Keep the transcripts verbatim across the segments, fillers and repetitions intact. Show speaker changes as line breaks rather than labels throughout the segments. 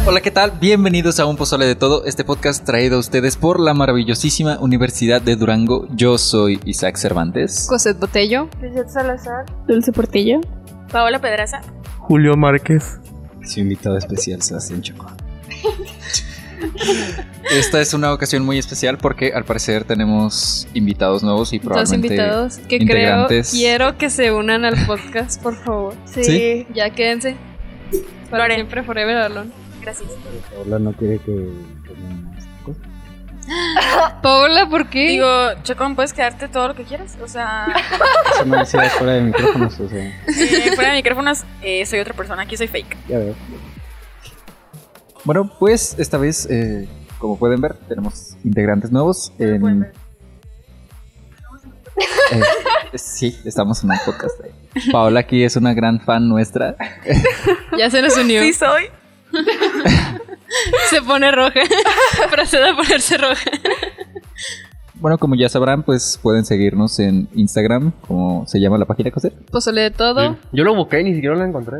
Hola, ¿qué tal? Bienvenidos a Un Pozole de Todo, este podcast traído a ustedes por la maravillosísima Universidad de Durango. Yo soy Isaac Cervantes.
Cosette Botello.
Lizeth Salazar.
Dulce Portillo.
Paola Pedraza.
Julio Márquez.
Su invitado especial, Sebastián Choco.
Esta es una ocasión muy especial porque al parecer tenemos invitados nuevos y probablemente
Dos invitados que
integrantes.
creo, quiero que se unan al podcast, por favor.
Sí.
¿Sí?
Ya quédense. Para
Lore.
siempre, forever alone.
Gracias.
Paola no quiere que tomemos cosas.
Paola, ¿por qué?
Digo, Chocón, puedes quedarte todo lo que quieras. O sea,
Eso no decía fuera de micrófonos, o sea,
eh, fuera de micrófonos, eh, soy otra persona. Aquí soy fake.
ya veo.
Bueno, pues esta vez, eh, como pueden ver, tenemos integrantes nuevos. En...
pueden ver.
Eh, sí, estamos en un podcast. Paola aquí es una gran fan nuestra.
Ya se nos unió.
Sí, soy.
Se pone roja. Procede a ponerse roja.
Bueno, como ya sabrán, pues pueden seguirnos en Instagram, como se llama la página, José.
Pozole de todo.
Sí. Yo lo busqué y ni siquiera lo encontré.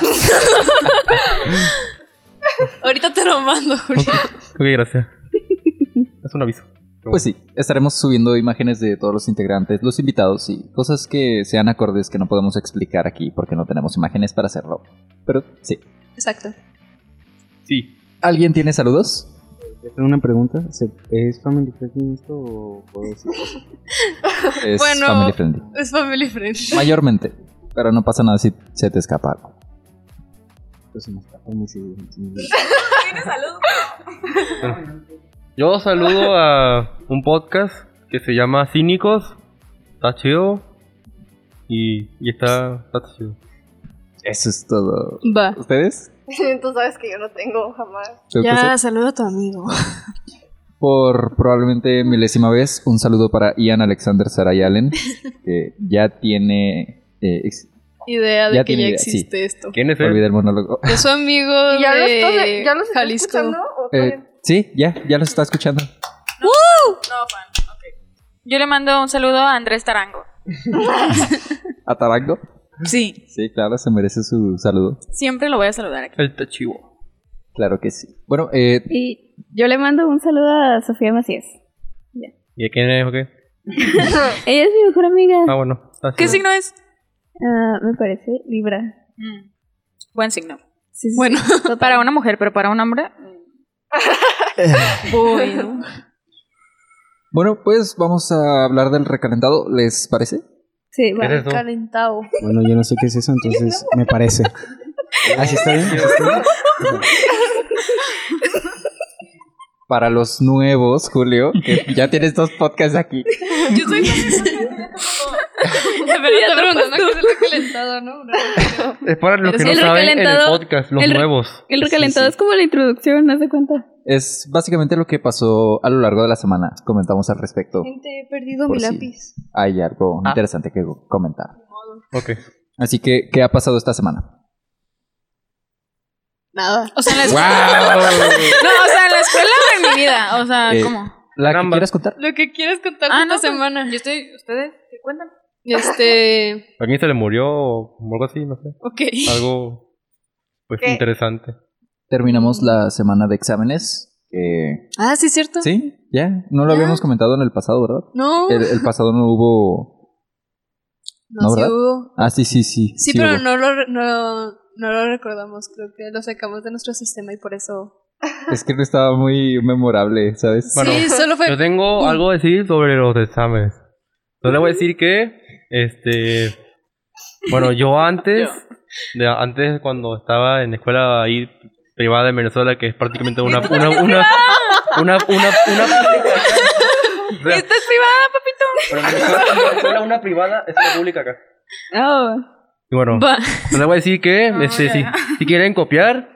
Ahorita te lo mando, Julio.
Ok, gracias. Es un aviso.
Pues sí, estaremos subiendo imágenes de todos los integrantes, los invitados y cosas que sean acordes que no podemos explicar aquí porque no tenemos imágenes para hacerlo. Pero sí.
Exacto.
Sí.
¿Alguien tiene saludos?
Tengo una pregunta. ¿se- ¿Es family friendly esto o puedo decir cosas?
Es
Bueno.
family friendly.
Es family friendly.
Mayormente. Pero no pasa nada si se te escapa algo.
Pues me está muy seguido.
¿Tienes salud?
Yo saludo a un podcast que se llama Cínicos. Está chido. Y, y está, está chido.
Eso es todo.
Va.
¿Ustedes?
Tú sabes que yo no tengo jamás.
¿Tú,
Ya,
José?
saluda a tu amigo.
Por probablemente milésima vez, un saludo para Ian Alexander Saray Allen, que ya tiene... Eh, ex-
Idea de
Ya
que
tiene
ya
idea,
existe esto.
¿Quién es
olvidé
él?
el monólogo.
Es su amigo
¿Y ya, lo
de
estás, ya los estás
Jalisco.
escuchando? ¿O
Eh,
todavía?
sí, ya, ya los está escuchando.
No, fan. Ok. Yo le mando un saludo a Andrés Tarango.
¿A Tarango?
Sí.
Sí, claro, se merece su saludo.
Siempre lo voy a saludar aquí.
El está chivo.
Claro que sí. Bueno, eh,
Y yo le mando un saludo a Sofía Macías.
¿Y a quién es o qué?
Ella es mi mejor amiga.
Ah, bueno. Está
¿Qué
chido.
signo es?
Ah, me parece Libra.
Mm, Buen signo.
Sí, sí,
Bueno,
sí, total.
Para una mujer, pero para un hombre.
bueno.
bueno, pues vamos a hablar del recalentado, ¿les parece?
Sí, va.
¿Qué es eso?
Calentado.
Bueno, yo no sé qué es eso, entonces me parece. ¿Así está bien? ¿Así está bien?
Para los nuevos, Julio, que ya tienes dos podcasts aquí.
Yo soy
Pero te preguntando qué es el recalentado, ¿no?
Es para los que
El
no saben en el
recalentado-
podcast, los
el re-
nuevos.
El recalentado
Sí, sí.
es como la introducción, ¿no se cuenta?
Es básicamente lo que pasó a lo largo de la semana. Comentamos al respecto.
Gente, he perdido
Por
mi
si
lápiz.
hay algo
Ah.
interesante que comentar.
Ok.
Así que, ¿qué ha pasado esta semana?
Nada.
O sea, en la escuela. No, o sea, en la escuela o en mi vida. O sea,
Eh,
¿cómo?
¿La que
Caramba.
quieras contar?
Lo que quieres contar
Ah,
esta
no, pues,
semana.
Yo estoy. ¿Ustedes qué cuentan?
Este.
¿A quién se le murió o algo así? No sé.
Ok.
Algo pues
¿Qué?
interesante.
Terminamos la semana de exámenes. que-
Ah, sí, es cierto.
Sí, ya. No lo
Ya.
habíamos comentado en el pasado, ¿verdad?
No.
El, el pasado no hubo...
No,
¿no,
sí
verdad?
hubo.
Ah, sí, sí, sí.
Sí, pero
hubo.
no lo, re- no, no lo recordamos. Creo que lo sacamos de nuestro sistema y por eso.
Es que no estaba muy memorable, ¿sabes?
Bueno,
sí, solo fue.
Yo tengo algo a decir sobre los exámenes. Yo le voy a decir que, este, bueno, yo antes, de, antes cuando estaba en la escuela ahí privada en Venezuela, que es prácticamente una, una, una, una, una, una, o sea,
¿Esta es privada, papito?
pero en Venezuela, en Venezuela una privada es una pública acá.
Oh.
Y bueno,
Va.
yo le voy a decir que,
Ah,
este,
ya,
si,
ya.
si quieren copiar,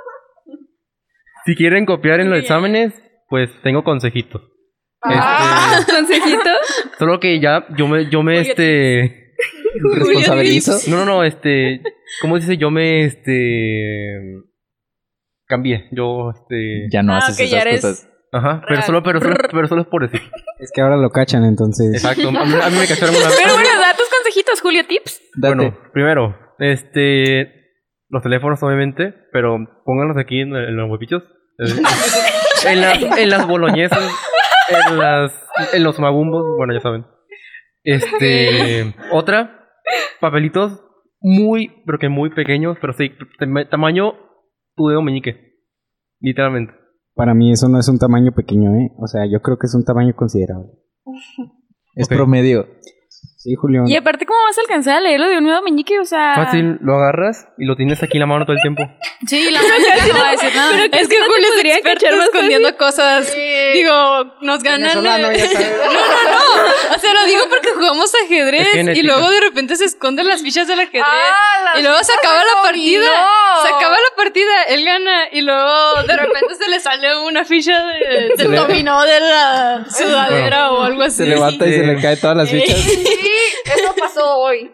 si quieren copiar en los exámenes, pues tengo consejitos.
Ah.
Este,
¿Consejito?
solo que ya yo me, yo me, este,
Responsabilizo.
no, no, no, este, ¿cómo se dice? Yo me, este, cambié, yo, este,
Ya no
Ah,
haces
ok, ya
esas
eres-
cosas.
ajá, pero
Real.
solo, pero solo, pero solo es por decir.
Es que ahora lo cachan, entonces.
Exacto, a mí, a mí me cacharon una
Pero bueno, da tus consejitos, Julio, tips.
Date.
Bueno, primero, este, los teléfonos obviamente, pero pónganlos aquí en, en los huevitos. en, las, en las boloñesas, en las en los magumbos, bueno, ya saben. Este, otra, papelitos muy, pero que muy pequeños, pero sí, tam- tamaño tu dedo meñique, literalmente.
Para mí eso no es un tamaño pequeño, ¿eh? O sea, yo creo que es un tamaño considerable.
Es
Ok.
promedio.
Sí, Julián.
Y aparte, ¿cómo vas a alcanzar a leerlo de un nuevo meñique? O sea...
Fácil, lo agarras y lo tienes aquí en la mano todo el tiempo.
Sí, la máquina no va a decir nada.
Es que Julio sería experto escondiendo cosas. Digo, nos ganan.
Venezolano,
eh,
ya sabes.
No, no, no. O sea, lo digo porque jugamos ajedrez
Es
y
genética.
luego de repente se esconden las fichas del ajedrez.
Ah, las
y luego se
fichas
acaba
de
la
dominó.
partida. Se acaba la partida, él gana. Y luego de repente se le sale una ficha de,
Se
del
le-
dominó de la sudadera o algo así.
Se levanta y se le caen todas las fichas.
Sí, eso pasó hoy.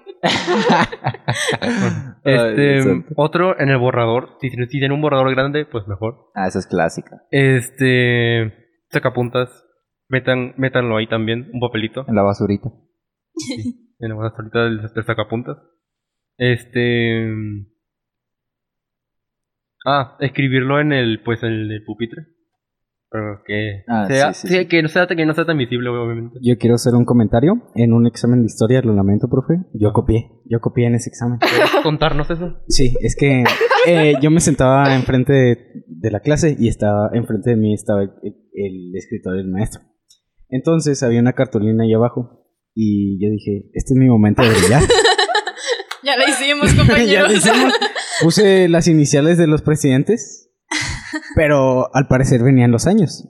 Ay,
Este,
Dios santo.
otro en el borrador. Si, si tiene un borrador grande, pues mejor.
Ah, esa es clásica.
Este, sacapuntas. Metan, métanlo ahí también, un papelito.
En la basurita.
En la bolsita del, del sacapuntas. Este. Ah, escribirlo en el, pues, en el pupitre. Pero que
Ah,
sea,
sí, sí,
sea-
sí.
que no sea, que no sea tan visible, obviamente.
Yo quiero hacer un comentario. En un examen de historia, lo lamento, profe. Yo copié. Yo copié en ese examen.
¿Puedes contarnos eso?
Sí, es que eh, yo me sentaba enfrente de, de la clase y estaba enfrente de mí estaba el, el escritorio del maestro. Entonces había una cartulina ahí abajo y yo dije, este es mi momento de brillar.
Ya la hicimos,
Ya
compañeros.
lo hicimos. Puse las iniciales de los presidentes, pero al parecer venían los años.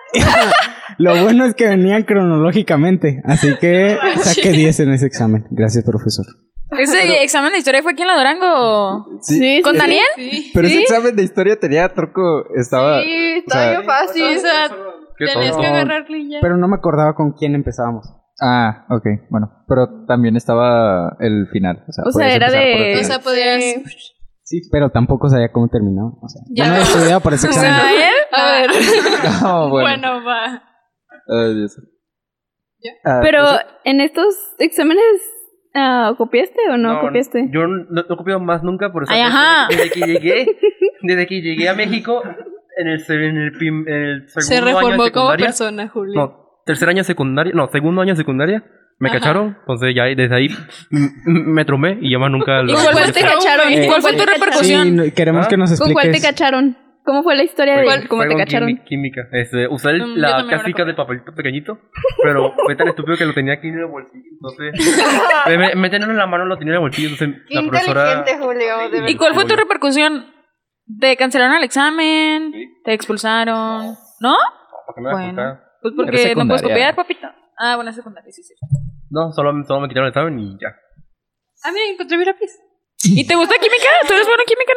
Lo bueno es que venían cronológicamente, así que saqué diez en ese examen. Gracias, profesor.
¿Ese examen de historia fue aquí en la Durango?
Sí.
¿Con Daniel?
Sí.
Pero ese examen de historia tenía truco. Estaba.
Sí,
o sea,
está bien fácil.
Sí, o sea,
Qué
tenías
tonto.
que agarrarle y ya.
Pero no me acordaba con quién empezábamos.
Ah, ok, bueno. Pero también estaba el final. O sea,
O sea,
podías
era
empezar
de-
por el
O
final.
sea, podías.
Sí, pero tampoco sabía cómo terminó. O sea,
Ya.
yo no había estudiado para ese
O
examen.
sea, él. A ver.
No, bueno.
Bueno, va.
Ay, Dios.
Ya.
Ah,
Pero
pues,
en estos exámenes, ah, ¿copiaste o no, copiaste?
Yo no, no he copiado más nunca, por eso.
Ay,
desde-
ajá.
Desde que llegué, desde que llegué a México, en el, se- en el, prim- en el segundo
Se
año de
reformó como
secundaria.
persona, Julio.
No, tercer año secundaria, no, segundo año secundaria. Me
Ajá.
cacharon, entonces ya desde ahí m- m- me tromé y ya más nunca lo.
¿Y cuál fue
te
tu
cacharon?
¿Y cuál fue tu
¿Cuál te
repercusión?
Sí, no- queremos
¿Ah?
que nos
¿Con cuál te
expliques.
cacharon? ¿Cómo fue la historia de
Fue-
cómo
fue
te
con
cacharon?
quimi- Química. Este, usé el-
Mm, yo
la
también me
clásica
recuerdo.
de papelito pequeñito, pero fue tan estúpido que lo tenía aquí en el bolsillo. Entonces, me, me, me tenían en la mano, lo tenía en el bolsillo. Entonces, la profesora.
Julio. ¿Y cuál fue tu repercusión? ¿Te cancelaron el examen?
Sí.
¿Te expulsaron? ¿No?
¿Para qué me vas a
Bueno.
contar?
Pues
Era
porque no puedes
secundaria.
copiar, papito. Ah, bueno, es secundaria, sí, sí.
No, solo, solo me quitaron el examen y ya.
Ah, mira, encontré mi lápiz.
¿Y te gusta química? ¿Tú eres bueno en química,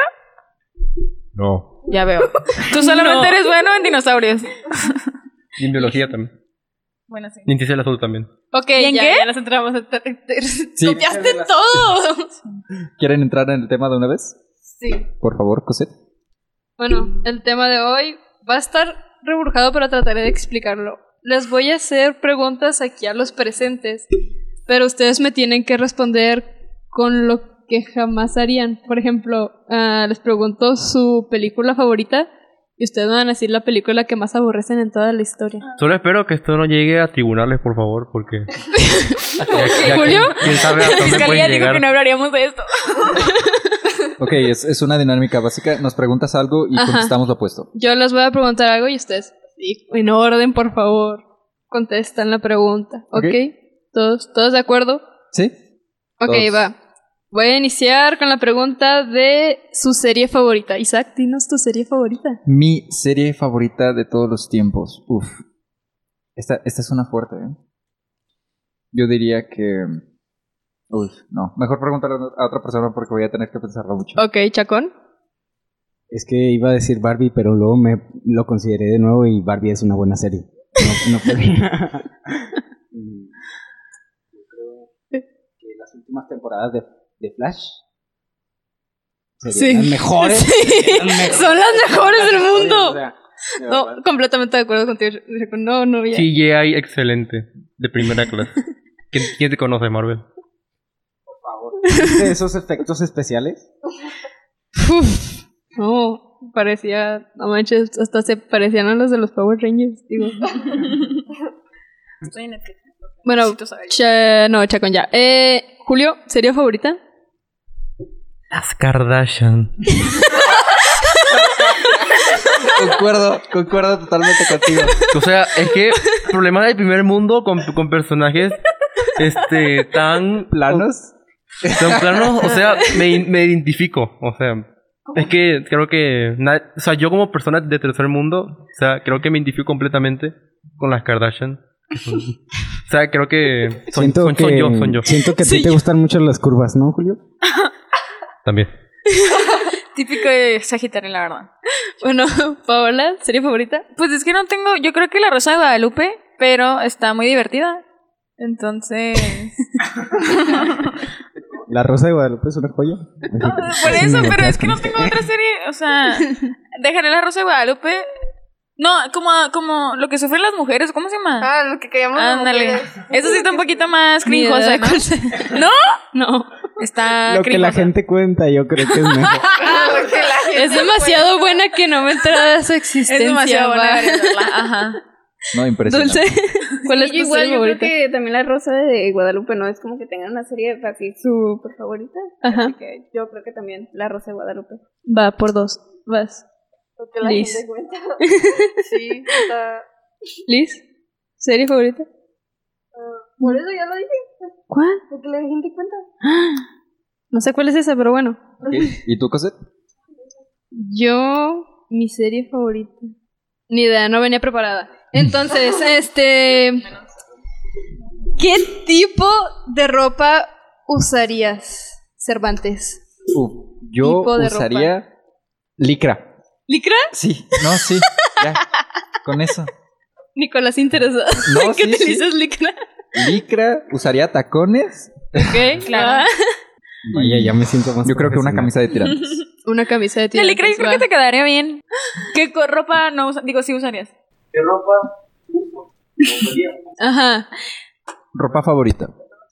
no?
No.
Ya veo. Tú solamente eres bueno en dinosaurios.
Y en biología también.
Bueno, sí.
Y en ciencia de la salud también.
Ok,
¿Y en
ya,
qué?
ya nos entramos. a ter- ter-
Sí.
¡Copiaste todo!
¿Quieren entrar en el tema de una vez?
Sí.
Por favor, Cosette.
Bueno, el tema de hoy va a estar reburjado, pero trataré de explicarlo. Les voy a hacer preguntas aquí a los presentes, pero ustedes me tienen que responder con lo que jamás harían. Por ejemplo, ah, les pregunto su película favorita y ustedes me van a decir la película que más aborrecen en toda la historia.
Solo espero que esto no llegue a tribunales, por favor, porque. ya- ya
¿Julio?
quién- ¿Quién sabe hasta
La
dónde
fiscalía
pueden
dijo
llegar?
que no hablaríamos de esto.
Ok, es, es una dinámica básica. Nos preguntas algo y
Ajá.
contestamos lo opuesto.
Yo les voy a preguntar algo y ustedes, sí, en orden, por favor, contestan la pregunta. ¿Ok?
Ok.
¿Todos, ¿Todos de acuerdo?
¿Sí?
Ok,
Todos.
va. Voy a iniciar con la pregunta de su serie favorita. Isaac, dinos tu serie favorita.
Mi serie favorita de todos los tiempos. Uf. Esta, esta es una fuerte, ¿eh? Yo diría que... Uf, no. Mejor pregúntale a otra persona porque voy a tener que pensarlo mucho.
Ok, Chacón.
Es que iba a decir Barbie, pero luego me lo consideré de nuevo y Barbie es una buena serie. No, no podía. Mm, yo creo que las últimas temporadas de, de Flash serían
Sí.
las mejores.
Sí.
Las mejores.
Son las mejores del mundo.
O sea, de
No,
verdad.
completamente de acuerdo contigo. Chacón. No, no, ya.
C G I excelente, de primera clase. ¿Quién, quién te conoce, Marvel?
¿Viste esos efectos especiales?
Uf, no, parecía, no manches, hasta se parecían a los de los Power Rangers, digo.
Estoy en el que...
Bueno,
Necesito saber.
cha- no, Chacón ya. Eh, Julio, ¿serie favorita?
Las Kardashian.
Concuerdo, concuerdo totalmente contigo.
O sea, es que problemas del primer mundo con, con personajes este tan
¿Planos?
tan planos, o sea, me, me identifico, o sea, es que creo que na- o sea, yo como persona de tercer mundo, o sea, creo que me identifico completamente con las Kardashian. O sea, creo que son,
Siento
son,
que,
son yo, son yo.
Siento que a ti
Sí,
te
yo.
gustan mucho las curvas, ¿no, Julio?
También.
Típico de Sagitario, la verdad.
Bueno, Paola, ¿serie favorita?
Pues es que no tengo... Yo creo que La Rosa de Guadalupe, pero está muy divertida. Entonces...
La Rosa de Guadalupe es una joya.
Por eso, pero es que no tengo otra serie... O sea, dejaré La Rosa de Guadalupe... No, como, como lo que sufren las mujeres, ¿cómo se llama?
Ah, lo que callamos las
Ándale.
mujeres.
Eso sí está un poquito más
Ni idea
crinjosa,
de
¿no?
cuál sea.
¿No?
No,
Está
Lo que la
crinjosa.
gente cuenta, yo creo que es mejor.
Ah, lo que la gente
es demasiado buena que no me enteraba de su
Es
existencia.
demasiado buena
va.
deberías verla. Ajá.
No, impresionante.
Dulce, ¿cuál es
Sí,
tu
igual
serie
yo creo
favorita?
que también La Rosa de Guadalupe no es como que tengan una serie así súper favorita.
Ajá,
Así que yo creo que también La Rosa de Guadalupe.
va por dos, vas.
Lo que la
Liz.
gente cuenta. Sí, está...
Liz, ¿serie favorita?
Por eso ya lo dije.
¿Cuál?
Lo que la gente cuenta.
No sé cuál es esa, pero bueno.
Ok, ¿y tú, Cosette?
Yo, mi serie favorita. Ni idea, no venía preparada. Entonces, este... ¿Qué tipo de ropa usarías, Cervantes?
Uf, yo
Tipo de
usaría licra.
¿Licra?
Sí, no, sí, ya, con eso.
Nicolás interesado.
No,
¿En qué
sí, sí.
utilizas licra?
Licra, usaría tacones.
Ok,
Claro.
ah,
Vaya, ya me siento más
Yo creo que una
profesional.
camisa de tirantes.
una camisa de
La
tirantes.
licra yo creo
va.
que te quedaría bien. ¿Qué co- ropa no usa- Digo, sí usarías?
Ajá.
Ropa favorita.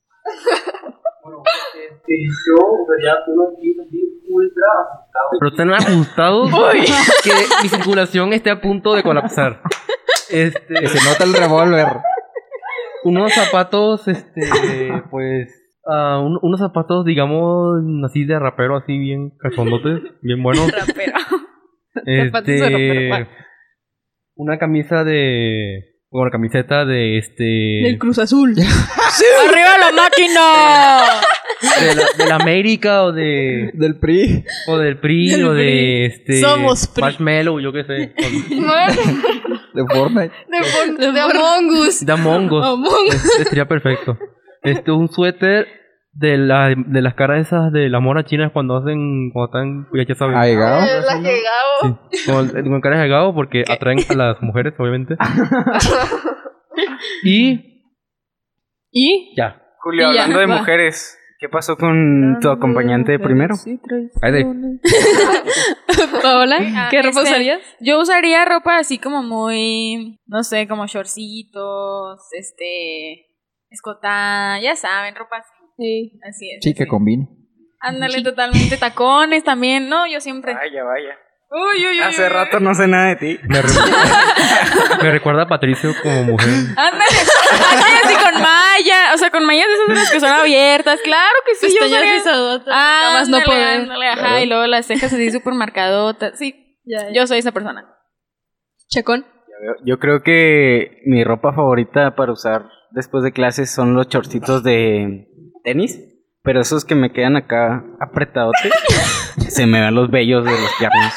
Pero están ajustados que mi circulación esté a punto de colapsar. Este,
Que se nota el revólver.
unos zapatos, este, pues, ah, un- unos zapatos, digamos, así de rapero, así bien cachondotes, bien buenos.
Rapero.
Zapatos de rapero,
Este, una camisa de, bueno, camiseta de este,
Del Cruz Azul.
¡Arriba la máquina!
de la, de la América o de,
Del P R I.
o del P R I
Del
o
P R I.
de este,
Somos P R I.
Marshmallow, yo qué sé, o
De Fortnite.
De, de Among Us.
de Among Us.
Among Us.
Este, estaría perfecto. Este, un suéter de la, de las caras esas de la mona china cuando hacen, cuando están, ya, ya saben.
¿Ha llegado?
Eh, La que Gabo.
Sí, con, con caras de gao porque atraen a las mujeres, obviamente. Y
¿Y?
ya.
Julio,
Y ya,
hablando de
va.
mujeres, ¿qué pasó con tu acompañante de primero?
Ahí de-
Paola,
Ah,
¿qué ropa
este,
usarías?
Yo usaría ropa así como muy, no sé, como shortcitos, este, escotada, ya saben, ropa así.
Sí.
Así es.
Sí, que
así.
combine.
Ándale, totalmente. Tacones también, no, yo siempre.
Vaya, vaya.
Uy, uy, uy.
Hace
uy,
rato
uy.
no sé nada de ti.
Me, re- me recuerda a Patricio como mujer.
Ándale. Ándale así con malla. O sea, con mallas de esas de las que son abiertas. Claro que sí, yo
Pestañas
usaría.
rizadotas,
Ah,
nada más no poder.
Ándale, ajá. Y luego las cejas así súper marcadotas. Sí,
Ya, ya.
yo soy esa persona.
Chacón.
Yo creo que mi ropa favorita para usar después de clases son los chorcitos de tenis, pero esos que me quedan acá apretadotes, se me ven los vellos de las piernas.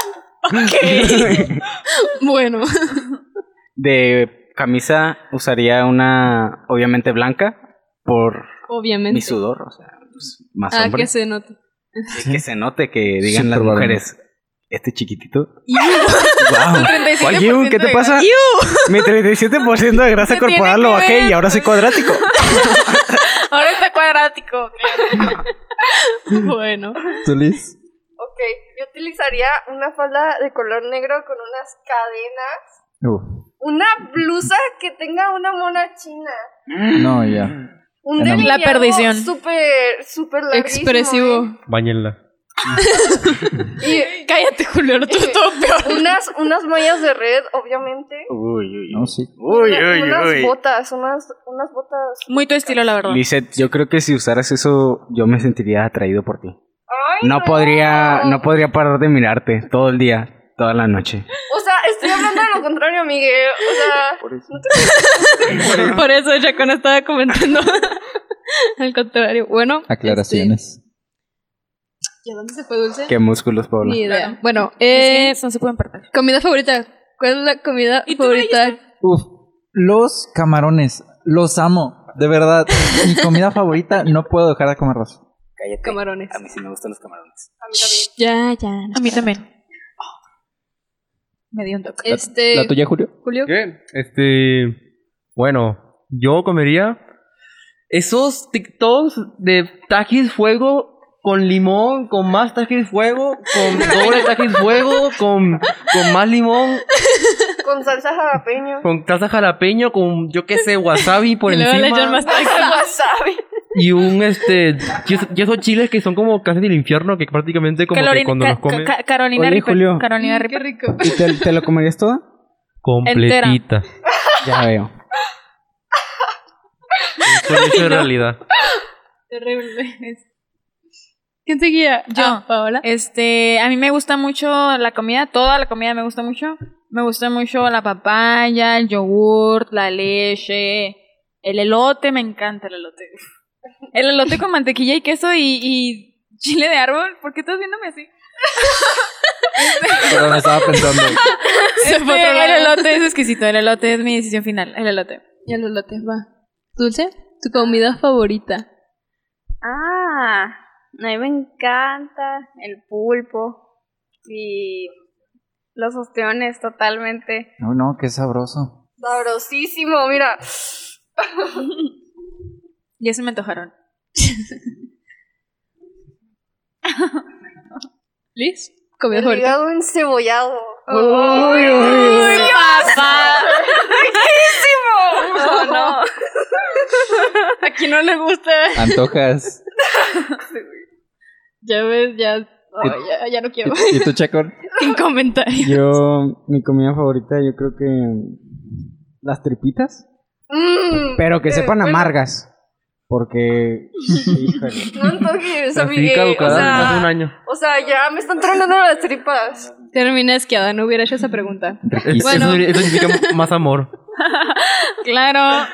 Bueno.
De camisa usaría una, obviamente blanca, por
Obviamente.
mi sudor, o sea, pues, más
Ah,
hombre.
que se note.
Que se note, que digan
Súper
las
varón.
mujeres, este chiquitito.
Iu.
Wow.
treinta y siete por
Oye,
ciento
¿qué te
de
pasa? Mi treinta y siete por ciento de grasa
¿Qué
corporal
tiene
lo
que
bajé
ver?
y ahora soy cuadrático.
Ahora está cuadrático. Claro.
Bueno.
¿Tú, Liz?
Ok, yo utilizaría una falda de color negro con unas cadenas.
Uf,
Una blusa que tenga una mona china.
no, ya.
Un
La
delineado
perdición.
súper, súper larguísimo.
Expresivo.
¿eh?
Báñenla.
Y
Cállate, Julio, lo tuyo todo peor.
unas, unas mallas de red, obviamente.
Uy, uy,
No, sí.
uy,
Una-
uy,
unas
uy.
botas, unas, unas botas.
Muy tu estilo, la verdad.
Lizeth, yo creo que si usaras eso, yo me sentiría atraído por ti.
Ay,
No podría, no podría parar de mirarte todo el día, toda la noche.
O sea, estoy hablando de lo contrario, Miguel. O sea,
Por eso.
Por eso Chacón estaba comentando al contrario. Bueno,
Aclaraciones.
este, ¿y a dónde se fue Dulce?
Qué músculos, Paula.
Ni idea.
Claro.
Bueno,
Eh,
eh,
no se pueden perder.
comida favorita. ¿Cuál es la comida
¿Y tú no
favorita?
Uf, los camarones. Los amo. De verdad. Mi comida favorita, no puedo dejar de comerlos.
Cállate.
Camarones.
A mí sí me gustan los camarones.
a mí también.
Ya, ya.
A mí también. Me dio un toque.
Este,
¿La tuya, Julio?
Julio.
¿Qué? Este. Bueno, yo comería esos TikToks de taquis fuego con limón, con más taquis fuego, con doble taquis fuego, con, con más limón,
Con salsa jalapeño.
con salsa jalapeño, con yo qué sé, wasabi por
Y luego le echan
encima.
más taquis.
Wasabi.
Y un este. Y esos, y esos chiles que son como casi del infierno, que prácticamente como que
Calorina-
cuando
ca-
los comes.
ca- Carolina
Oye,
Reaper.
Julio.
Carolina
Qué
Reaper.
rico.
¿Y te, te lo comerías toda?
Completita.
Ya veo.
Eso es hecho de realidad.
Terrible. ¿Quién seguía?
Yo.
Ah, Paola.
Este, a mí me gusta mucho la comida, toda la comida me gusta mucho. Me gusta mucho la papaya, el yogurt, la leche, el elote, me encanta el elote. El elote con mantequilla y queso y, y chile de árbol. ¿Por qué estás viéndome así?
Pero me estaba pensando.
Se fue a
Este,
otro
el
lado.
elote es exquisito, el elote es mi decisión final, el elote.
Y el elote, va. Dulce, tu comida favorita.
Ah, a mí me encanta el pulpo y los ostiones totalmente.
No, no, qué sabroso.
Sabrosísimo, mira.
Ya se me antojaron.
¿Liz? ¿Comida
El
favorita?
hígado encebollado.
Uy, uy, uy.
papá!
No, no.
Aquí no le gusta.
Antojas.
Ya ves, ya. oh, ya, ya no quiero.
¿Y tú, Chacón?
Sin comentarios.
Yo, mi comida favorita, yo creo que las tripitas,
Mm,
pero que
qué
sepan
bueno.
amargas, porque híjole.
No antojes,
Así
Miguel. O
caducada hace un
sea,
año.
o sea, ya me están tronando las tripas.
Terminé asqueada, no hubiera hecho esa pregunta.
Es-
Bueno.
Eso, eso significa más amor.
Claro.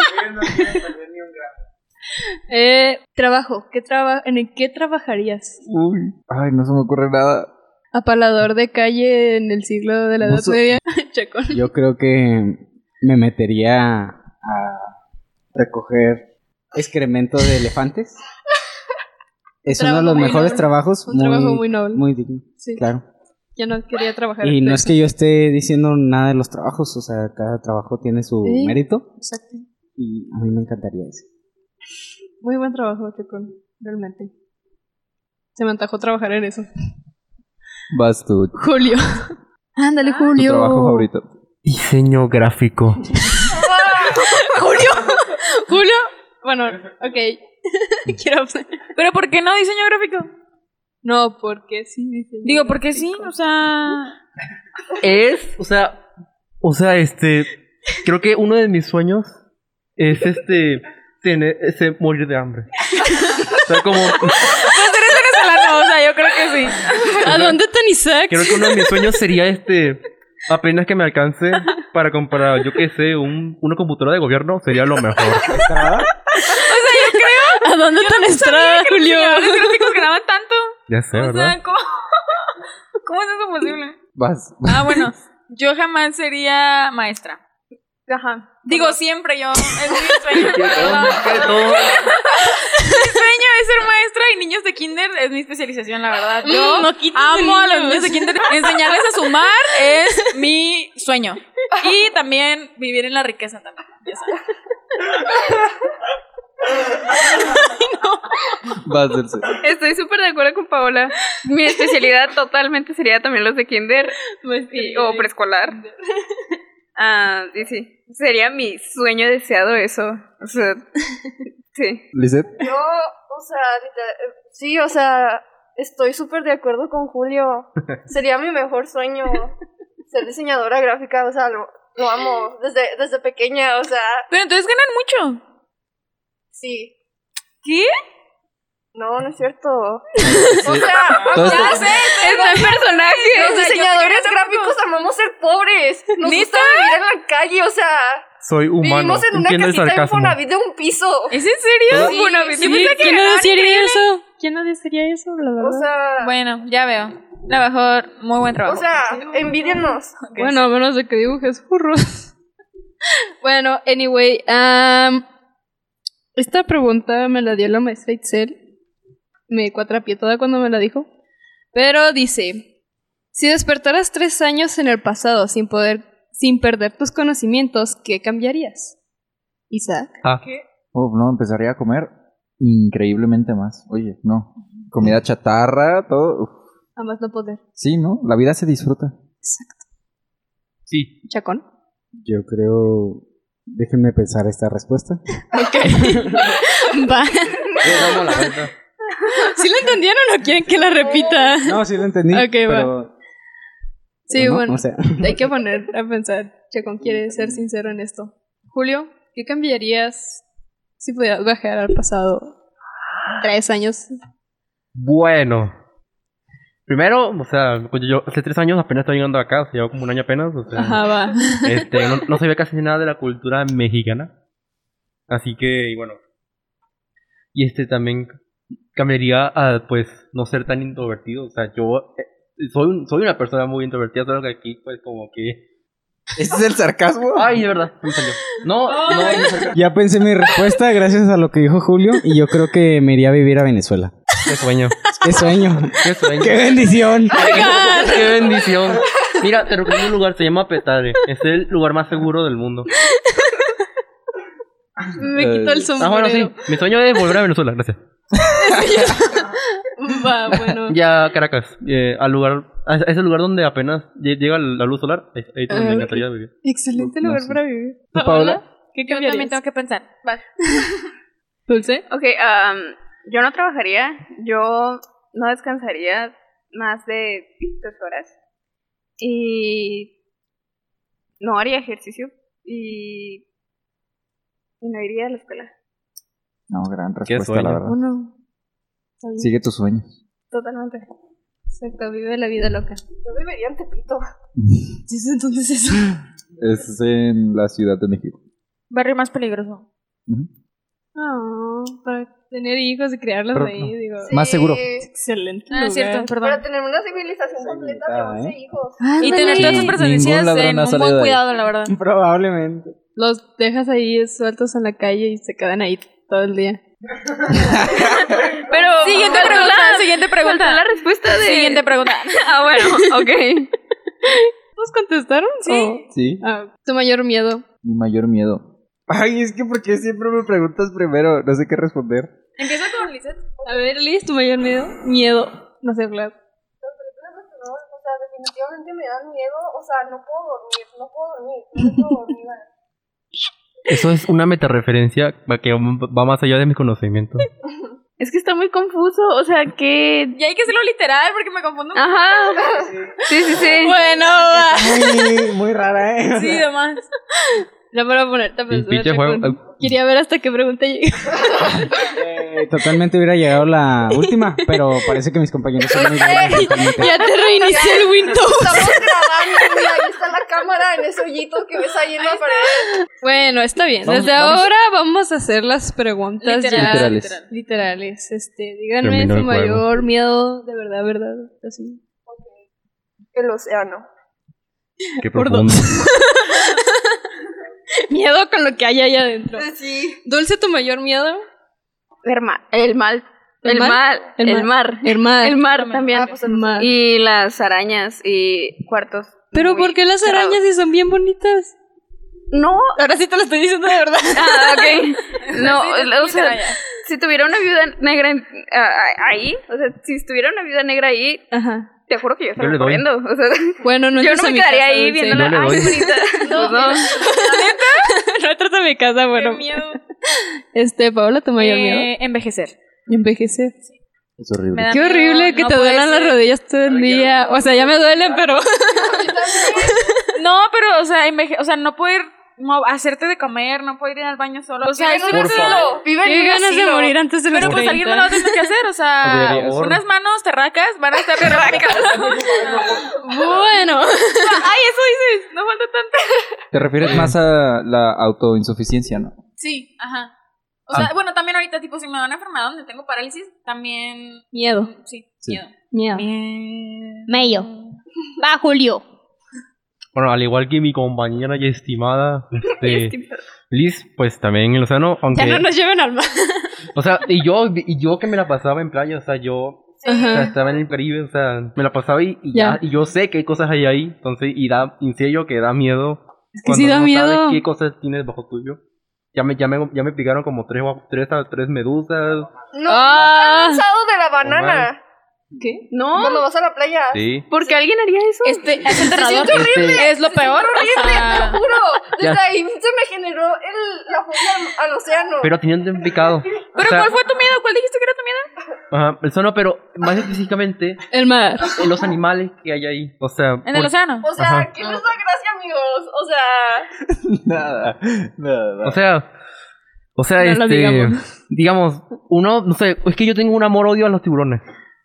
Eh, trabajo. ¿Qué traba ¿En qué trabajarías?
Uy. Ay, no se me ocurre nada.
Apalador de calle en el siglo de la
No
Edad
sé.
Media. Chacón.
Yo creo que me metería a recoger excremento de elefantes. Es uno de
Trabajo
los
muy
mejores
noble.
trabajos,
Un
muy,
trabajo muy noble.
muy digno,
Sí.
claro.
Yo no quería trabajar.
Y
en
no
eso.
es que yo esté diciendo nada de los trabajos, o sea, cada trabajo tiene su
Sí.
mérito
Exacto.
y a mí me encantaría eso.
Muy buen trabajo, Chacón. Realmente. Se me antojó trabajar en eso.
Vas tú.
Julio. Ándale,
Tu
Julio.
trabajo favorito.
Diseño gráfico.
Julio. Julio. Bueno, ok. Quiero.
¿Pero por qué no diseño gráfico?
No, porque sí. diseño
Digo, porque sí,
gráfico.
o sea...
Es, o sea, o sea, este, creo que uno de mis sueños es este, tener, ese, morir de hambre. O sea, como,
Pues eres venezolano, o sea, yo creo que sí.
¿A dónde tan Isaac?
creo que uno de mis sueños sería este, apenas que me alcance para comprar, yo qué sé, un, una computadora de gobierno sería lo mejor.
¿A dónde tan estrada,
Que los
Julio?
diseñadores gráficos ganaban tanto.
Ya sé,
O
¿verdad?
sea, ¿cómo, ¿cómo es eso posible?
Vas.
Ah, bueno, yo jamás sería maestra.
Ajá.
Digo, siempre yo. Es mi sueño.
Que todo- que todo-
Mi sueño es ser maestra y niños de kinder es mi especialización, la verdad. Yo
Mm, no quites
amo
de
a los
niños.
niños de kinder. Enseñarles a sumar es mi sueño. Y también vivir en la riqueza también. Ya sabes.
Vas, Dulce.
Estoy súper de acuerdo con Paola. Mi especialidad totalmente sería también los de kinder y- o preescolar. Ah, y sí, sería mi sueño deseado eso. O sea, sí.
Lizeth.
Yo, o sea, literal- sí, o sea, estoy súper de acuerdo con Julio. Sería mi mejor sueño ser diseñadora gráfica, o sea, lo, lo amo desde, desde pequeña, o sea,
Pero entonces ganan mucho.
sí.
¿Qué?
No, no es cierto. O sea,
Todo esto-
ya sé,
Está en personaje.
los
O sea, yo
diseñadores
sé que
gráficos amamos ser pobres. Nos gusta vivir en la calle, o sea,
Soy humano.
vivimos en una
Entiendo el
casita de
sarcasmo.
Infonavit de un piso.
¿Es en serio?
Sí,
Bueno,
sí.
yo pensé que
¿Quién no
ganaban
desearía
increíble.
eso? ¿Quién no desearía eso, la verdad?
O sea,
Bueno, ya veo. La mejor, muy buen trabajo.
o sea, envídienos.
Bueno, a menos de que dibujes furros. Bueno, anyway, um, esta pregunta me la dio la maestra Itzel. Me cuatrapié toda cuando me la dijo. Pero dice, si despertaras tres años en el pasado sin poder, sin perder tus conocimientos, ¿qué cambiarías? Isaac.
Ah,
Uf, no, empezaría a comer increíblemente más. Oye, no. Comida chatarra, todo. Uf.
A más no poder.
Sí, ¿no? La vida se disfruta.
Exacto.
sí.
Chacón.
Yo creo... Déjenme pensar esta respuesta.
Va.
Damos la vuelta.
¿Sí lo entendieron o quieren que la repita?
No, sí lo entendí.
Ok, va.
pero...
Sí,
pero no,
bueno.
o sea,
Hay que poner a pensar. Chacón quiere ser sincero en esto. Julio, ¿qué cambiarías si pudieras viajar al pasado tres años?
Bueno. Primero, o sea, pues yo hace tres años apenas estoy llegando acá, o sea, llevo como un año apenas, o sea,
Ajá, va.
este, no, no sabía casi nada de la cultura mexicana. Así que, y bueno. Y este también cambiaría a, pues, no ser tan introvertido. O sea, yo eh, soy, un- soy una persona muy introvertida, solo que aquí, pues, como que...
¿Este es el sarcasmo?
Ay, de verdad, me salió. No, no, no es sarcasmo.
ya pensé mi respuesta gracias a lo que dijo Julio y yo creo que me iría a vivir a Venezuela.
Qué sueño,
¡Qué sueño!
qué sueño.
¡Qué bendición!
Qué bendición. Mira, te recomiendo un lugar, se llama Petare. Es el lugar más seguro del mundo.
Me quito el
Ah,
sombrero.
bueno, sí. Mi sueño es volver a Venezuela, gracias.
Va, bueno.
Ya a Caracas, eh, al lugar, a ese lugar donde apenas lle- llega la luz solar, ahí ahí es donde me
Ah,
encantaría vivir.
Excelente
No
lugar
sé.
para vivir.
¿Tú, Paola?
¿Qué
Yo
cambiarías?
también tengo que pensar. Vas.
¿Dulce?
Ok, um, yo no trabajaría, yo no descansaría más de tres horas y no haría ejercicio y, y no iría a la escuela.
No, gran
Qué
respuesta, la
sueño.
verdad.
Uno. Está bien.
Sigue tus sueños.
Totalmente.
Exacto, vive la vida loca.
Yo viviría en Tepito.
¿Sí es entonces eso?
Es en la Ciudad de México.
Barrio más peligroso.
Ujú.
No, para tener hijos y criarlos
Pero
ahí,
no.
digo.
Más seguro.
Excelente.
Ah, es cierto,
lugar.
perdón.
Para tener una civilización completa de
limitada,
once
¿eh?
hijos.
Y tener todas sus
Ningún
pertenencias
ladrón
en
ha
un
salido
buen
de ahí.
cuidado, la verdad.
Probablemente.
Los dejas ahí sueltos en la calle y se quedan ahí todo el día.
Pero
Siguiente
faltó
pregunta,
la-
siguiente
faltó
pregunta.
la respuesta de...
Siguiente pregunta.
Ah, bueno, ok.
¿Todos contestaron?
Sí.
Sí.
Ah, tu mayor miedo.
Mi mayor miedo. Ay, es que porque siempre me preguntas primero, no sé qué responder.
Empieza con Lizeth.
A ver, Liz, tu mayor miedo. Miedo. No sé hablar.
Las películas de terror, o sea, definitivamente me dan miedo. O sea, no puedo dormir, no puedo dormir, no puedo dormir.
Eso es una metareferencia que va más allá de mi conocimiento.
Es que está muy confuso, o sea, que...
Y hay que hacerlo literal porque me confundo.
Ajá. Sí, sí, sí.
Bueno, va.
Muy, muy rara, ¿eh? O
Sí,
sea,
demás.
Ya para ponerte a
Sí,
pensar.
pinche juego.
Chacón. Quería ver hasta qué pregunta llega.
eh, totalmente hubiera llegado la última, pero parece que mis compañeros son muy buenos. totalmente.
Ya te reinicié el Windows.
Estamos grabando y ahí está la cámara en ese hoyito que ves ahí en la pared.
Bueno, está bien.
Vamos-
Desde
vamos-
ahora vamos a hacer las preguntas ya
Literales.
literal- literales. Este, díganme
Terminó
su
el juego.
mayor miedo, de verdad, verdad, así.
El océano.
Qué
Por
profundo.
Miedo con lo que hay ahí adentro.
Sí.
Dulce, tu mayor miedo.
El mal. El mal.
¿El
El
mal?
mal.
El
El
mar.
mar.
El mar.
El mar también.
Ah, pues el
Mar.
Y las arañas y cuartos.
Pero
muy
¿por qué las
cerrados.
arañas si son bien bonitas?
No.
Ahora sí te lo estoy diciendo de verdad.
Ah, ok. No,
Sí,
o sea,
literal.
si tuviera una viuda negra en- ah, ah, ahí, o sea, si estuviera una viuda negra ahí,
Ajá.
te juro que yo
Yo
estaría
le doy.
corriendo. O sea,
Bueno, no
yo
entres
no
a
me
mi
quedaría
casa,
ahí
Dulce.
viéndola.
Yo le
Ay,
doy.
bonita.
No,
Pues no.
no entras a mi casa, bueno.
Qué miedo.
Este, Paola, tu mayor miedo.
Eh, envejecer.
Envejecer.
Es horrible.
Me da
Qué
miedo,
horrible que
no
te
puede
duelan las
ser.
rodillas todo el día. O sea, ya me duelen, pero...
No, pero, o sea, enveje- o sea, no puedo ir no, a hacerte de comer, no puedo ir al baño solo. O sea,
Vive
eso
en un
no
asilo. Vive en
Qué
un
ganas de
asilo.
morir antes de los
Pero pues
treinta.
alguien me lo va a tener que hacer, o sea,
Deberías.
unas manos terracas van a estar terracas.
Bueno.
Ay, eso dices, no falta tanto.
Te refieres más a la autoinsuficiencia, ¿no?
Sí, ajá. O sea, bueno, también ahorita, tipo, si me da una enfermedad donde tengo parálisis, también...
Miedo.
Sí,
Sí.
miedo.
Miedo.
Miedo.
Medio. Va, Julio.
Bueno, al igual que mi compañera y estimada, este, Liz, pues también en el océano, aunque...
Ya no nos lleven al mar.
O sea, y yo, y yo que me la pasaba en playa, o sea, yo o sea,
Ajá.
estaba en el Caribe, o sea, me la pasaba y, y ya,
Ya.
y yo sé qué cosas hay ahí, entonces, y da, en serio que da miedo.
Es que sí
cuando
da
no
miedo.
sabes qué cosas tienes bajo tuyo. Ya me, ya me, ya me picaron como tres, tres, tres medusas.
No,
Ah.
no te has cansado de la banana.
¿Qué?
No,
Cuando vas a la playa.
Sí.
porque alguien haría eso.
Este, es aterrador.
Este,
Es lo peor. O sea,
Te juro. Desde
Ya.
ahí se me generó el, la fobia al, al océano.
pero tenían un picado.
¿Pero
O sea,
cuál fue tu miedo? ¿Cuál dijiste que era tu miedo?
Ajá, el sono, pero más específicamente
El mar.
en los animales que hay ahí. O sea,
En el
por-
océano.
O sea,
Ajá.
¿qué les da gracia, amigos? O sea,
Nada, nada.
O sea, o sea,
No lo
este,
digamos.
digamos, uno, no sé, es que yo tengo un amor-odio a los tiburones.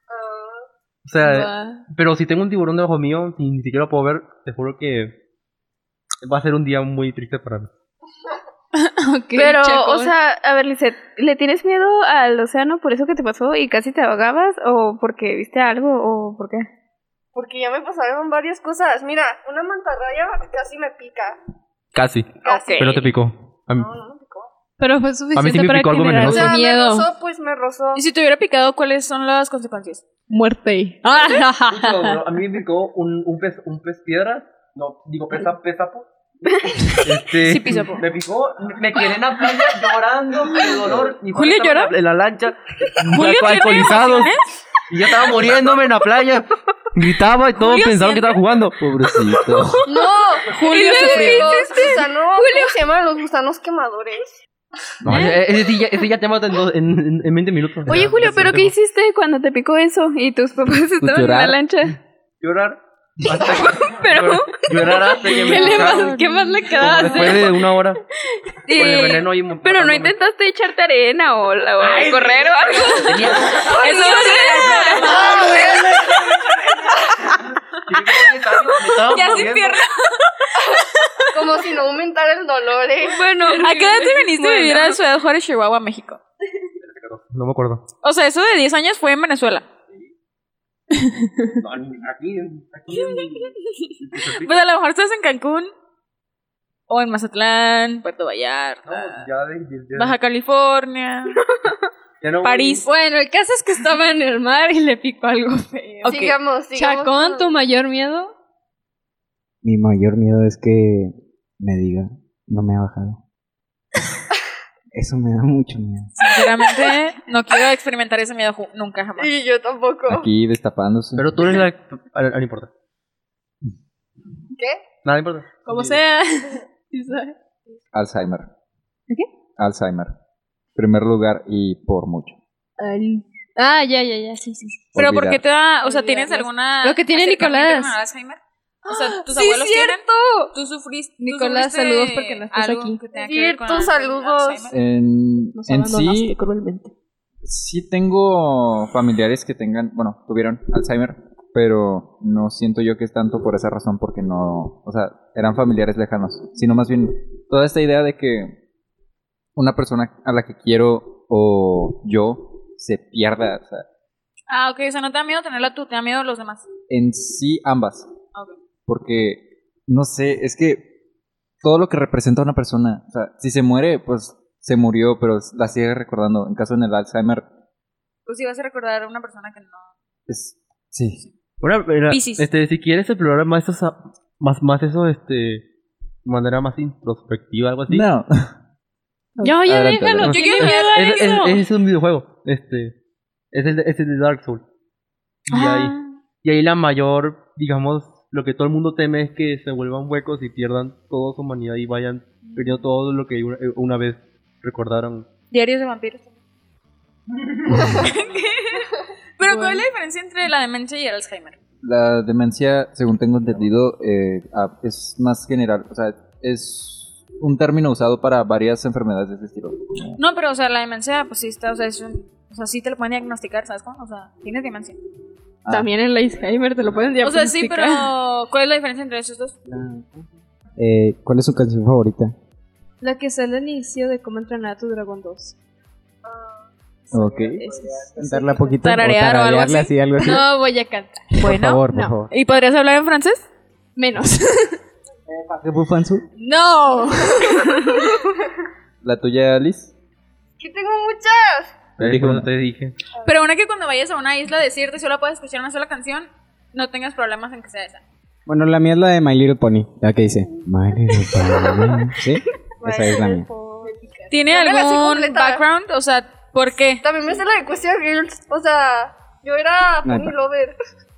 O sea,
Va.
pero si tengo un tiburón debajo mío y ni siquiera lo puedo ver, te juro que va a ser un día muy triste para mí.
Ok,
Pero,
chacón.
o sea, a ver, Lizeth, ¿le tienes miedo al océano por eso que te pasó y casi te ahogabas? ¿O porque viste algo? ¿O por qué?
porque ya me pasaron varias cosas. Mira, una mantarraya casi me pica.
Casi,
Casi.
pero te picó. A mí-
No, no me picó.
Pero fue
A mí sí
suficiente
me
para
picó algo
generar
O
venenoso.
sea, me
miedo.
rozó, pues me rozó.
Y si te hubiera picado, ¿cuáles son las consecuencias?
Muerte.
a mí me picó un, un pez, un pez piedra, no, digo pez, pez sapo. Este,
Sí, pisapo.
me picó, me quedé en la playa llorando de dolor. Mi
¿Julio
padre estaba
llora?
En la, en la lancha,
¿Julio tiene
alcoholizados.
emociones?
Y yo estaba muriéndome en la playa. Gritaba y todos
Julio
pensaban que
siente-
estaba jugando.
Pobrecito.
No,
Julio sufrió.
los gusanos, ¿cómo se llaman los gusanos quemadores?
No, ese, sí ya, ese ya te mata en, dos- en, en, en veinte minutos.
Oye,
Ya,
Julio,
ya
¿pero
se
qué
te-
hiciste cuando te picó eso y tus papás estaban en la
llorar.
lancha?
Llorar. Hasta que,
Pero-
llorar hasta que me
¿Qué, le
picaron.
más, ¿Qué más le queda hacer?
Después de una hora.
Y-
Con el veneno ahí
Pero no
matándome.
intentaste echarte arena o, la, o correr o algo.
Tenía-
Eso ya sin
muriendo.
pierna.
Como si no aumentara el dolor, ¿eh?
Bueno, ¿a qué edad te viniste a vivir a Ciudad Juárez, Chihuahua, México?
No me acuerdo.
O sea, eso de diez años fue en Venezuela.
No, aquí, aquí.
Pues a lo mejor estás en Cancún. O en Mazatlán, Puerto Vallarta,
No, ya de- de- de-
Baja California,
ya no voy.
París.
Bueno, el caso es que estaba en el mar y le picó algo feo.
Ok.
Sigamos, sigamos.
Chacón,
con-
¿tu mayor miedo?
Mi mayor miedo es que me diga, no me ha bajado. Eso me da mucho miedo.
Sinceramente, no quiero experimentar ese miedo ju- nunca jamás.
Y yo tampoco.
Aquí destapándose.
Pero tú eres la. Ah, no importa.
¿Qué?
Nada importa.
Como
Sí.
sea.
Alzheimer.
¿Qué?
Alzheimer. Primer lugar y por mucho.
Al- Ah, ya, ya, ya, sí, sí. sí.
Pero ¿por qué te da, o sea,
Olvidarlos.
tienes alguna
Lo que tiene
acercamiento
Nicolás.
con Alzheimer? O sea, tus
¡Sí,
abuelos
cierto!
tienen. Tú sufriste. tú
Nicolás,
sufriste
saludos porque no estás
algo
aquí.
que tenga que ver con
Cierto, saludos.
Alzheimer.
En,
Nos
en
abandonaste
sí,
cruelmente.
sí tengo familiares que tengan, bueno, tuvieron Alzheimer, pero no siento yo que es tanto por esa razón, porque no, o sea, eran familiares lejanos, sino más bien toda esta idea de que una persona a la que quiero o yo se pierda, o sea,
Ah, ok, o sea, no te da miedo tenerla tú, te da miedo los demás.
en sí ambas,
Ok.
porque, no sé, es que todo lo que representa a una persona, o sea, si se muere, pues se murió, pero la sigue recordando. En caso en el Alzheimer,
Pues si vas a recordar a una persona que no.
es, sí.
Bueno, mira,
Piscis.
este, si quieres explorar más esos, más, más eso, este, de manera más introspectiva, algo así.
No.
Yo, ya
Adelante,
déjalo,
adelante.
yo quiero miedo a
Es,
eso.
es, es un videojuego, este, es el, de- es el de Dark Souls. Y ahí,
Ah.
y ahí la mayor, digamos, lo que todo el mundo teme es que se vuelvan huecos y pierdan toda su humanidad y vayan perdiendo todo lo que una, una vez recordaron.
Diarios de vampiros. Pero ¿cuál es la diferencia entre la demencia y el Alzheimer?
La demencia, según tengo entendido, eh, ah, es más general. O sea, es un término usado para varias enfermedades de ese estilo.
No, pero o sea, la demencia, pues sí está, o sea, es un, o sea, sí te lo pueden diagnosticar, ¿sabes cómo? O sea, tienes demencia.
Ah.
También el Alzheimer te lo pueden
O
diagnosticar.
sea, sí, pero ¿cuál es la diferencia entre esos dos?
Eh, ¿Cuál es su canción favorita?
La que sale al inicio de Cómo entrenar a tu dragón dos.
Ok.
Ese es-
¿Cantarla poquito?
Tararear o algo
tararearla
así.
algo así?
No voy a cantar.
Por favor, por
no.
favor.
¿Y podrías hablar en francés?
Menos.
¿Qué bufanzu?
No.
¿La tuya, Alice?
Que tengo muchas.
Eh,
Dije
cuando
una.
te dije.
Pero una que cuando vayas a una isla desierta y solo puedes escuchar una sola canción, no tengas problemas en que sea esa.
Bueno, la mía es la de My Little Pony. La que dice My Little Pony. ¿Sí? Esa es la mía.
¿Tiene
Dale así
algún
completa.
background? O sea, ¿por qué?
También me sé la de Question Girls. O sea, yo era
No hay
Pony
pa-
Lover.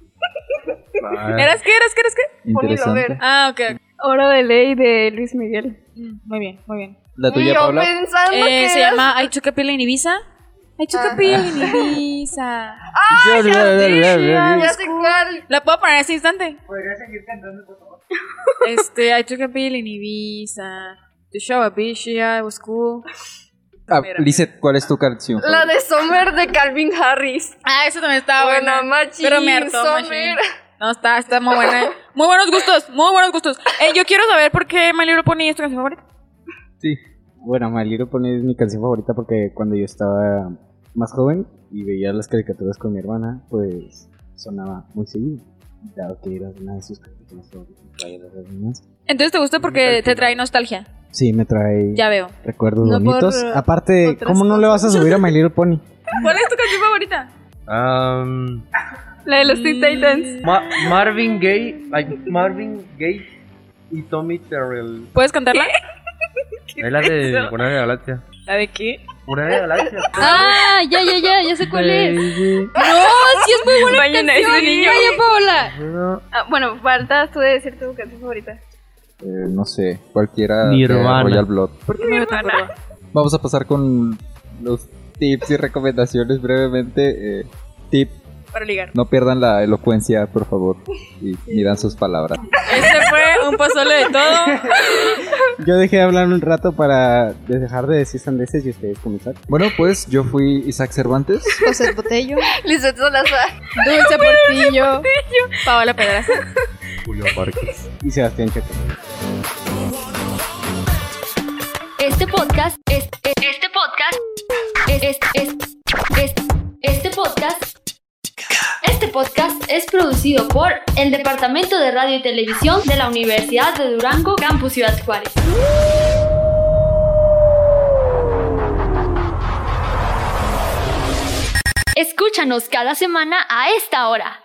¿Eras qué? ¿Eras qué? ¿Eras qué?
Interesante.
Lover.
Ah, ok.
Oro de ley de Luis Miguel.
Mm, Muy bien, muy bien.
¿La
Y
tuya,
yo
Paula?
pensando
Eh,
que
se
eras-
llama I Took a Pill in Ibiza. I Took a
Ah.
Pill in Ibiza.
Ya sé cuál.
¿La puedo poner en ese instante? ¿Podrías seguir cantando, por favor? Este, I took a pill in Ibiza. To show a bitch, yeah, it was cool.
Ah,
Mira.
Lizeth, ¿cuál es tu canción?
La de Summer de Calvin Harris.
Ah, eso también estaba buena.
Buena, machín,
Pero me hartó,
Summer.
machín. No, está, está muy buena. Muy buenos gustos, muy buenos gustos. Eh, yo quiero saber por qué My Little Pony es tu canción favorita.
Sí.
Bueno, My Little Pony es mi canción favorita porque cuando yo estaba más joven y veía las caricaturas con mi hermana, pues sonaba muy seguido. Dado que era una de sus caricaturas favoritas. Traía las demás.
Entonces te gusta porque te trae nostalgia.
Sí, me trae
Ya veo.
recuerdos
No por,
bonitos.
uh,
Aparte,
otras
¿cómo no le vas a subir a My Little Pony?
¿Cuál es tu canción favorita?
Um,
La de los Teen Titans.
Ma- Marvin Gaye, like Marvin Gaye y Tommy Terrell.
¿Puedes cantarla?
Es la de Una de la Galaxia.
¿La de qué?
Una de la Galaxia.
Ah, ya, ya, ya, ya sé cuál es.
Baby.
No, sí es muy buena
Vayan a
canción.
ese niño.
Vaya, Paola.
Bueno,
Ah, bueno, faltas tú de decir tu canción favorita.
Eh, no sé, cualquiera
Nirvana.
de Royal Blood.
¿Por qué me meto en curva?
Vamos a pasar con los tips y recomendaciones brevemente. Eh, tip,
Para ligar.
no pierdan la elocuencia, por favor, y midan sus palabras.
Este fue un pozole de todo.
Yo dejé de hablar un rato para dejar de decir sandeces y ustedes comenzar.
Bueno, pues yo fui Isaac Cervantes.
José Botello.
Lizeth Salazar.
Dulce Portillo.
Paola Pedraza.
Julio Márquez.
Y Sebastián Checo.
Este podcast es, es- este podcast es, es, es, es- este podcast este podcast es producido por el Departamento de Radio y Televisión de la Universidad de Durango, Campus Ciudad Juárez. Escúchanos cada semana a esta hora.